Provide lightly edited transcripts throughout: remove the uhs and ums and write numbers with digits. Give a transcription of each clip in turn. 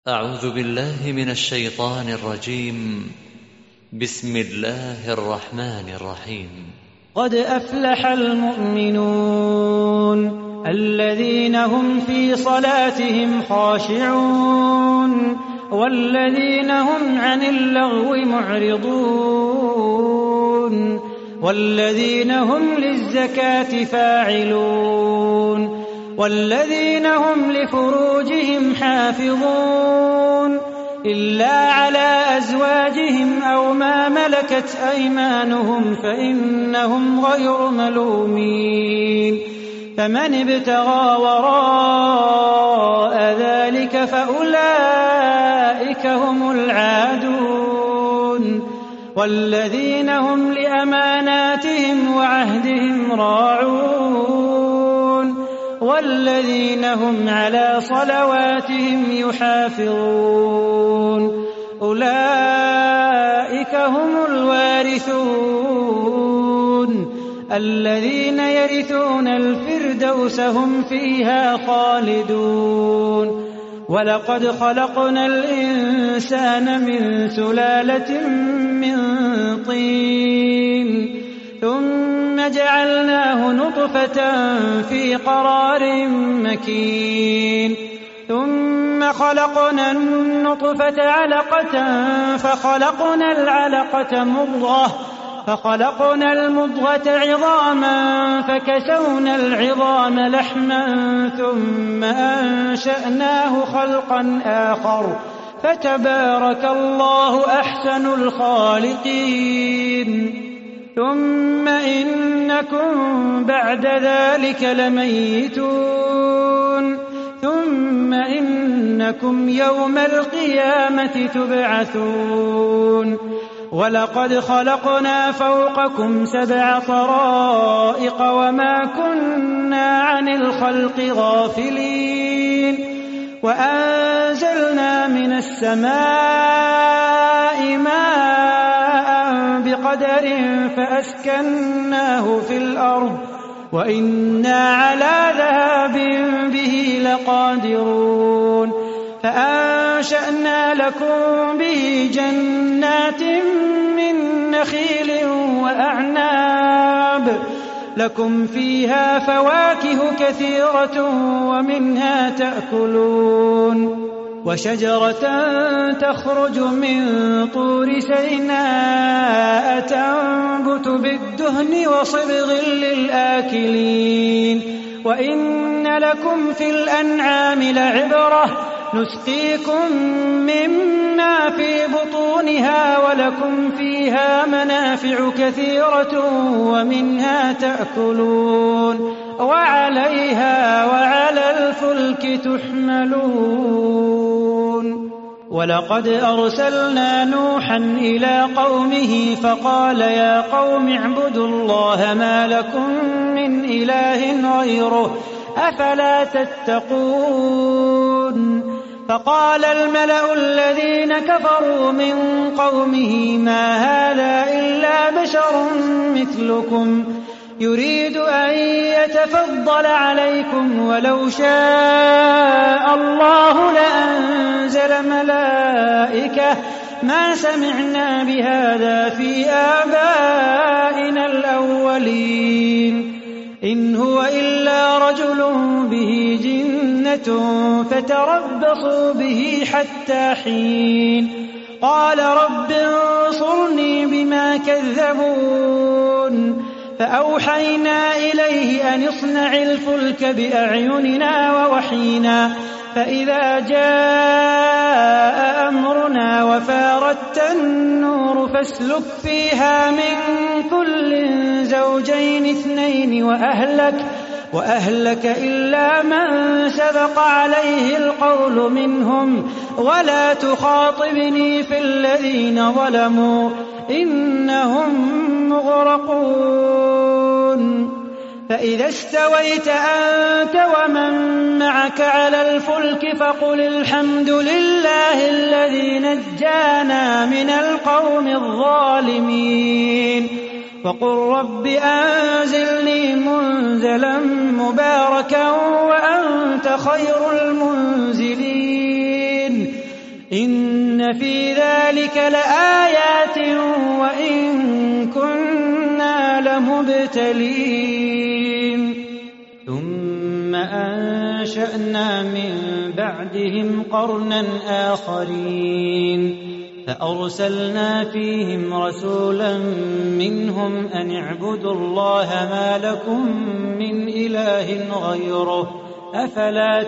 أعوذ بالله من الشيطان الرجيم. بسم الله الرحمن الرحيم. قد أفلح المؤمنون الذين هم في صلاتهم خاشعون والذين هم عن اللغو معرضون والذين هم للزكاة فاعلون والذين هم لفروجهم حافظون إلا على أزواجهم أو ما ملكت أيمانهم فإنهم غير ملومين فمن ابتغى وراء ذلك فأولئك هم العادون والذين هم لأماناتهم وعهدهم راعون والذين هم على صلواتهم يحافظون أولئك هم الوارثون الذين يرثون الفردوس هم فيها خالدون ولقد خلقنا الإنسان من سلالة من طين ثم جعلناه نطفة في قرار مكين ثم خلقنا النطفة علقة فخلقنا العلقة مضغة فخلقنا المضغة عظاما فكسونا العظام لحما ثم أنشأناه خلقا آخر فتبارك الله أحسن الخالقين ثم إنكم بعد ذلك لميتون ثم إنكم يوم القيامة تبعثون ولقد خلقنا فوقكم 7 طرائق وما كنا عن الخلق غافلين وأنزلنا من السماء ماء بقدر فأسكناه في الأرض وإنا على ذهاب به لقادرون فأنشأنا لكم به جنات من نخيل وأعناب لكم فيها فواكه كثيرة ومنها تأكلون وشجرة تخرج من طور سيناء تنبت بالدهن وصبغ للآكلين وإن لكم في الأنعام لعبرة نسقيكم مما في بطونها ولكم فيها منافع كثيرة ومنها تأكلون وعليها وعلى الفلك تحملون ولقد أرسلنا نوحا إلى قومه فقال يا قوم اعبدوا الله ما لكم من إله غيره أفلا تتقون فقال الملأ الذين كفروا من قومه ما هذا إلا بشر مثلكم يريد أن يتفضل عليكم ولو شاء الله لأنزل ملائكة ما سمعنا بهذا في آبائنا الأولين إن هو إلا رجل به جنة فتربصوا به حتى حين قال رب انصرني بما كذبون فأوحينا إليه أن اصنع الفلك بأعيننا ووحينا فإذا جاء أمرنا وفاردت النور فاسلك فيها من كل زوجين 2 وأهلك إلا من سبق عليه القول منهم ولا تخاطبني في الذين ظلموا إنهم مغرقون فإذا استويت أنت ومن معك على الفلك فقل الحمد لله الذي نجانا من القوم الظالمين وقل رب أنزلني منزلا مباركا وأنت خير المنزلين إن في ذلك لآيات وإن كنا لمبتلين ثم أنشأنا من بعدهم قرنا آخرين فأرسلنا فيهم رسولا منهم أن اعبدوا الله ما لكم من إله غيره أفلا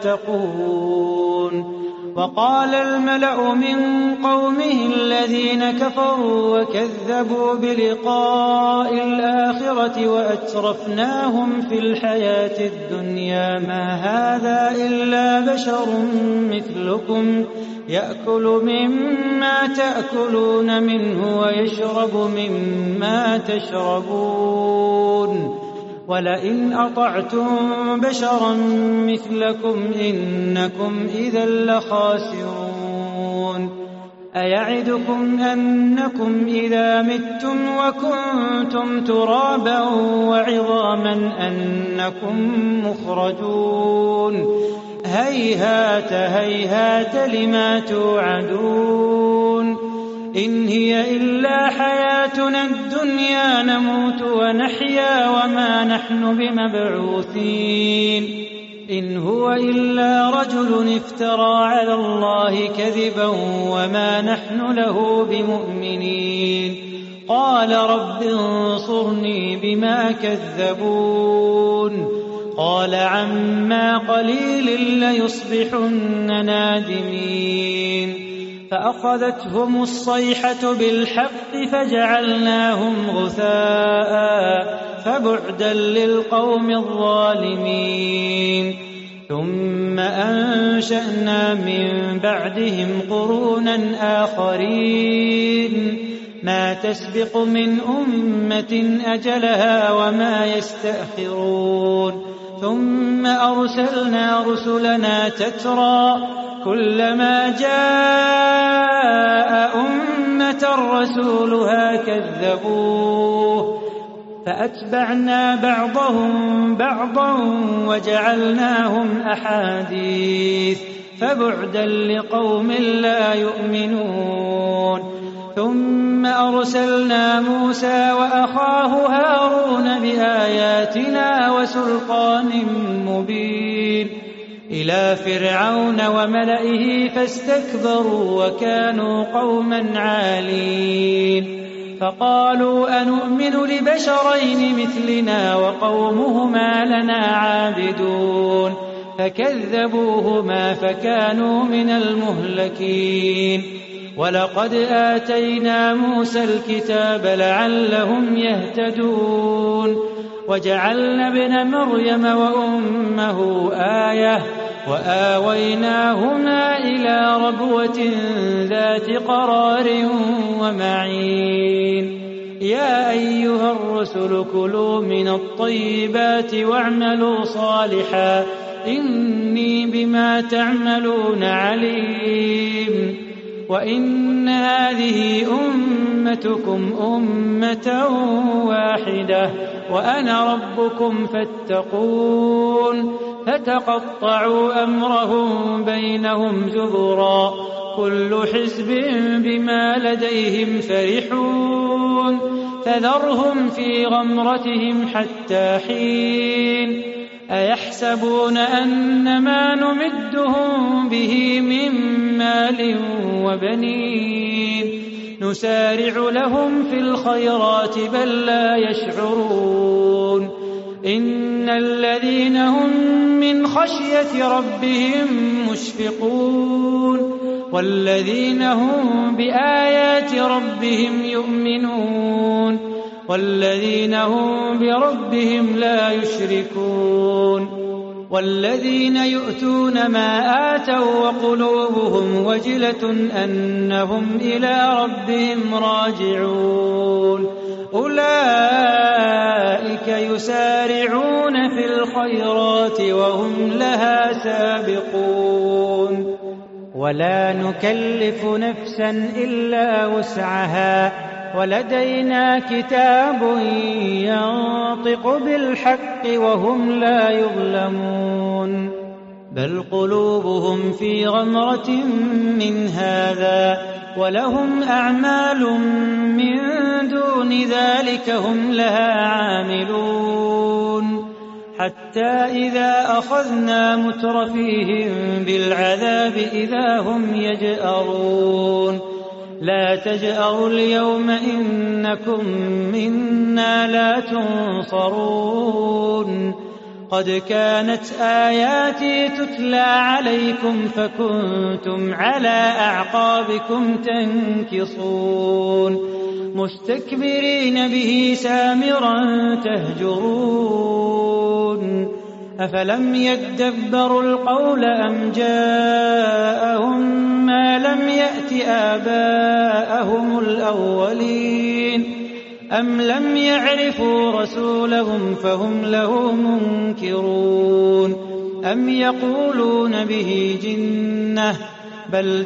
تتقون وقال الملأ من قومه الذين كفروا وكذبوا بلقاء الآخرة وأترفناهم في الحياة الدنيا ما هذا إلا بشر مثلكم يأكل مما تأكلون منه ويشرب مما تشربون ولئن أطعتم بشرا مثلكم إنكم إذا لخاسرون أيعدكم أنكم إذا متم وكنتم ترابا وعظاما أنكم مخرجون هيهات هيهات لما توعدون إن هي إلا حياتنا الدنيا نموت ونحيا وما نحن بمبعوثين إن هو إلا رجل افترى على الله كذبا وما نحن له بمؤمنين قال رب انصرني بما كذبون قال عما قليل ليصبحن نادمين فأخذتهم الصيحة بالحق فجعلناهم غثاء فبعدا للقوم الظالمين ثم أنشأنا من بعدهم قرونا آخرين ما تسبق من أمة أجلها وما يستأخرون ثم أرسلنا رسلنا تترى كلما جاء أمة رسولها كذبوه فأتبعنا بعضهم بعضا وجعلناهم أحاديث فبعدا لقوم لا يؤمنون ثم أرسلنا موسى وأخاه هارون بآياتنا وسلطان مبين إلى فرعون وملئه فاستكبروا وكانوا قوما عالين فقالوا أنؤمن لبشرين مثلنا وقومهما لنا عابدون فكذبوهما فكانوا من المهلكين ولقد آتينا موسى الكتاب لعلهم يهتدون وجعلنا ابن مريم وأمه آية وآويناهما إلى ربوة ذات قرار ومعين يا أيها الرسل كلوا من الطيبات واعملوا صالحا إني بما تعملون عليم وإن هذه أمتكم أمة واحدة وأنا ربكم فاتقون فتقطعوا أمرهم بينهم زبرا كل حزب بما لديهم فرحون فذرهم في غمرتهم حتى حين أيحسبون أن ما نمدهم به من مال وبنين نسارع لهم في الخيرات بل لا يشعرون إن الذين هم من خشية ربهم مشفقون والذين هم بآيات ربهم يؤمنون والذين هم بربهم لا يشركون والذين يؤتون ما آتوا وقلوبهم وجلة أنهم إلى ربهم راجعون أولئك يسارعون في الخيرات وهم لها سابقون ولا نكلف نفسا إلا وسعها ولدينا كتاب ينطق بالحق وهم لا يظلمون بل قلوبهم في غمرة من هذا ولهم أعمال من دون ذلك هم لها عاملون حتى إذا أخذنا مترفيهم بالعذاب إذا هم يجأرون لا تجأروا اليوم إنكم منا لا تنصرون قد كانت آياتي تتلى عليكم فكنتم على أعقابكم تنكصون مستكبرين به سامرا تهجرون أفلم يدبروا القول أم جاءهم ما لم يأت آباءهم الأولين أم لم يعرفوا رسولهم فهم له منكرون أم يقولون به جنة بل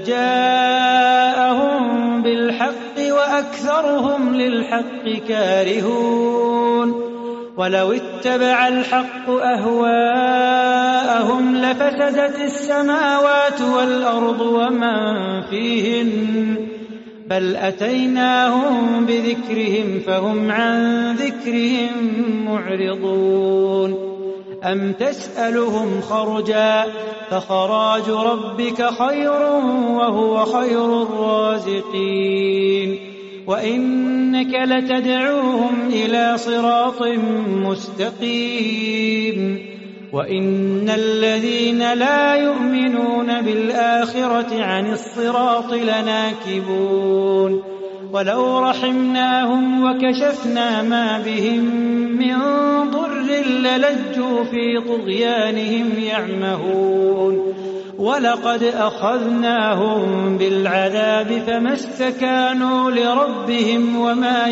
جاءهم بالحق وأكثرهم للحق كارهون ولو اتبع الحق أهواءهم لفسدت السماوات والأرض ومن فيهن بل أتيناهم بذكرهم فهم عن ذكرهم معرضون أم تسألهم خرجا فخراج ربك خير وهو خير الرازقين وإنك لتدعوهم إلى صراط مستقيم وإن الذين لا يؤمنون بالآخرة عن الصراط لناكبون ولو رحمناهم وكشفنا ما بهم من ضر للجوا في طغيانهم يعمهون ولقد أخذناهم بالعذاب فما استكانوا لربهم وما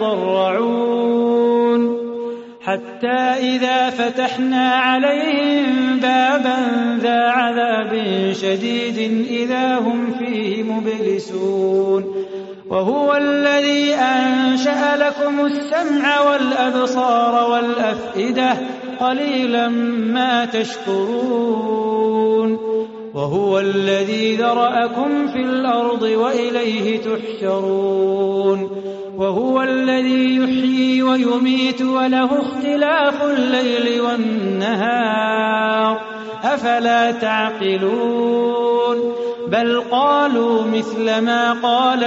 يتضرعون حتى إذا فتحنا عليهم بابا ذا عذاب شديد إذا هم فيه مبلسون وهو الذي أنشأ لكم السمع والأبصار والأفئدة قليلا ما تشكرون وهو الذي ذرأكم في الأرض وإليه تحشرون وهو الذي يحيي ويميت وله اختلاف الليل والنهار أفلا تعقلون بل قالوا مثل ما قال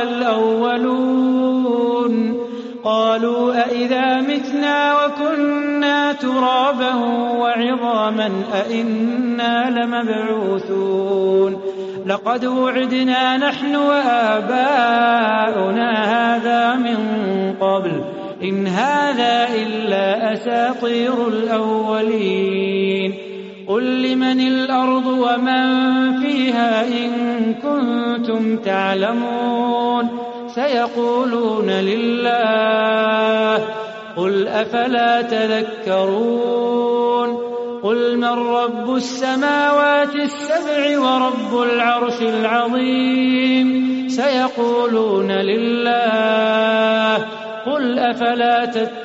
الأولون قالوا أئذا متنا وكنا ترابا وعظاما أئنا لمبعوثون لقد وعدنا نحن وآباؤنا هذا من قبل إن هذا إلا أساطير الأولين قل لمن الأرض ومن فيها إن كنتم تعلمون سيقولون لله قل أفلا تذكرون قل من رب السماوات السبع ورب العرش العظيم سيقولون لله قل أفلا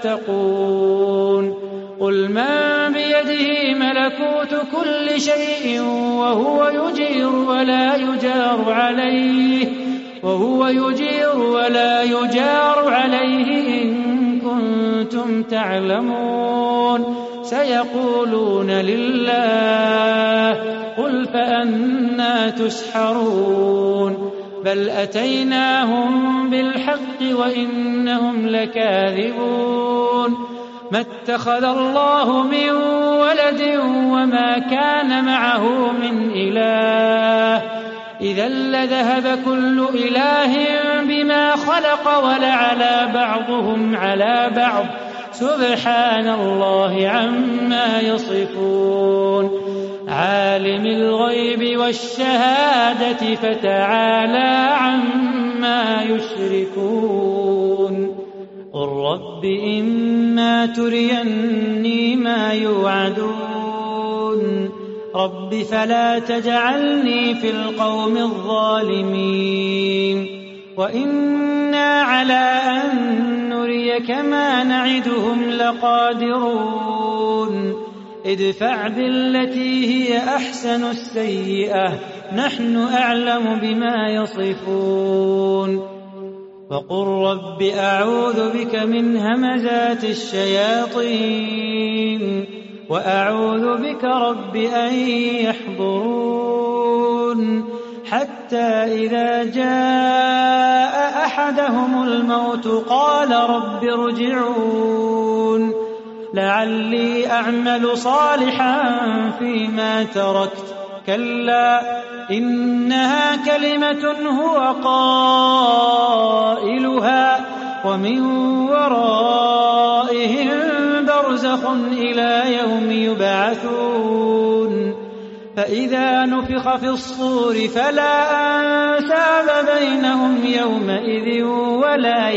تتقون قل من بيده ملكوت كل شيء وهو يجير ولا يجار عليه إن كنتم تعلمون سيقولون لله قل فأنى تسحرون بل أتيناهم بالحق وإنهم لكاذبون ما اتخذ الله من ولد وما كان معه من إله إذا لذهب كل إله بما خلق ولعلى بعضهم على بعض سبحان الله عما يصفون عالم الغيب والشهادة فتعالى عما يشركون قل رب إما تريني ما يوعدون رب فلا تجعلني في القوم الظالمين وإنا على أن نريك ما نعدهم لقادرون ادفع بالتي هي أحسن السيئة نحن أعلم بما يصفون وقل رب أعوذ بك من همزات الشياطين وأعوذ بك رب أن يحضرون حتى إذا جاء أحدهم الموت قال رب ارجعون لعلي أعمل صالحا فيما تركت كلا إنها كلمة هو قائلها ومن ورائهم برزخ إلى يوم يبعثون فإذا نفخ في الصور فلا أنساب بينهم يومئذ ولا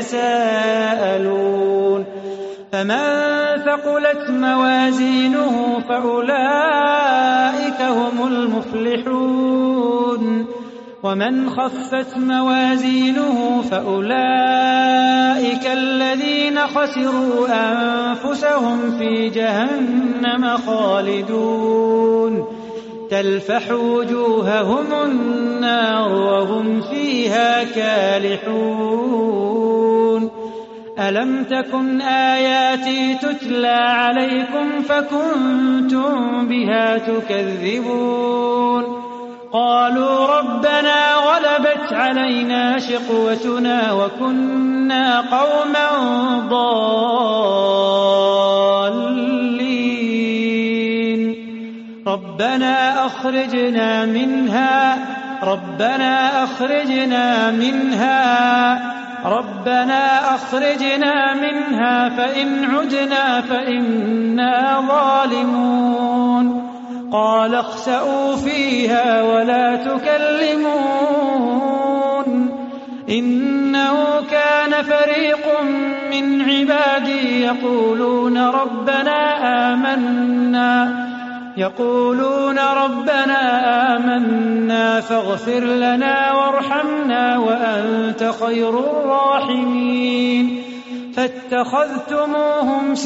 يتساءلون فمن ثقلت موازينه فأولئك هم المفلحون ومن خفت موازينه فأولئك الذين خسروا أنفسهم في جهنم خالدون تلفح وجوههم النار وهم فيها كالحون ألم تكن آياتي تتلى عليكم فكنتم بها تكذبون قالوا ربنا غلبت علينا شقوتنا وكنا قوما ضالين ربنا أخرجنا منها فإن عدنا فإنا ظالمون قال اخسئوا فيها ولا تكلمون إنه كان فريق من عبادي يقولون ربنا آمنا فاغفر لنا وارحمنا وأنت خير الراحمين فاتخذتموهم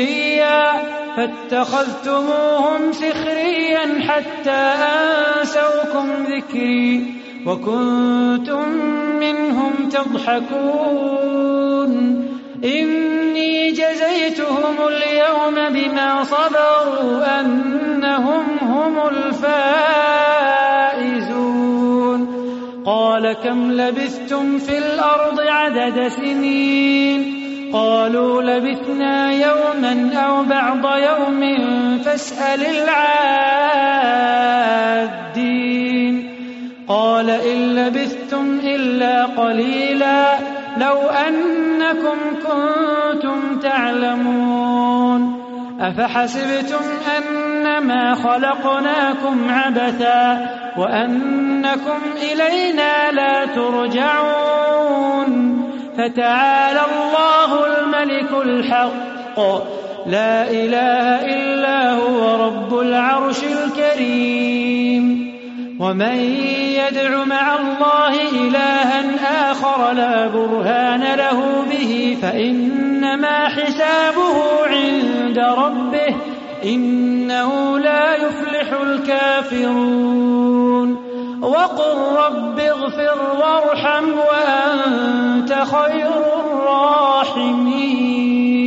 سخريا حتى أنسوكم ذكري وكنتم منهم تضحكون إني جزيتهم اليوم بما صبروا أنهم هم الفائزون قال كم لبثتم في الأرض عدد سنين قالوا لبثنا يوما أو بعض يوم فاسأل العادين قال إن لبثتم إلا قليلا لو أنكم كنتم تعلمون أفحسبتم أنما خلقناكم عبثا وأنكم إلينا لا ترجعون فتعالى الله الملك الحق لا إله إلا هو رب العرش الكريم ومن يدع مع الله إلها آخر لا برهان له به فإنما حسابه عند ربه إنه لا يفلح الكافرون وقل رب اغفر وارحم وأنت خير الراحمين